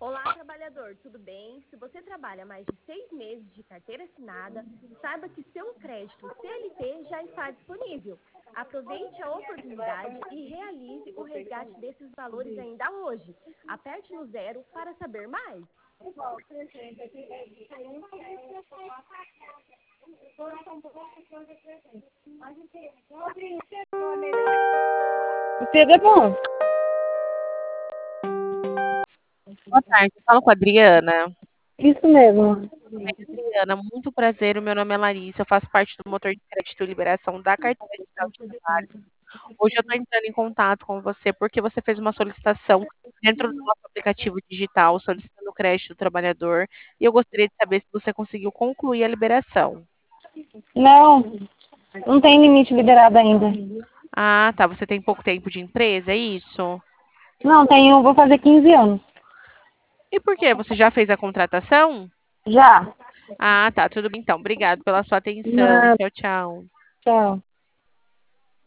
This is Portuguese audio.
Olá, trabalhador, tudo bem? Se você trabalha mais de 6 meses de carteira assinada, saiba que seu crédito CLT já está disponível. Aproveite a oportunidade e realize o resgate desses valores ainda hoje. Aperte no zero para saber mais. O Pedro é bom. Boa tarde, eu falo com a Adriana. Isso mesmo. Adriana, muito prazer, o meu nome é Larissa, eu faço parte do motor de crédito e liberação da carteira digital de trabalho. Hoje eu estou entrando em contato com você porque você fez uma solicitação dentro do nosso aplicativo digital, solicitando o crédito do trabalhador, e eu gostaria de saber se você conseguiu concluir a liberação. Não, não tem limite liberado ainda. Ah, tá, você tem pouco tempo de empresa, é isso? Não, tenho, vou fazer 15 anos. E por quê? Você já fez a contratação? Já. Ah, tá, tudo bem então. Obrigado pela sua atenção. Nada, Tchau, tchau. tchau.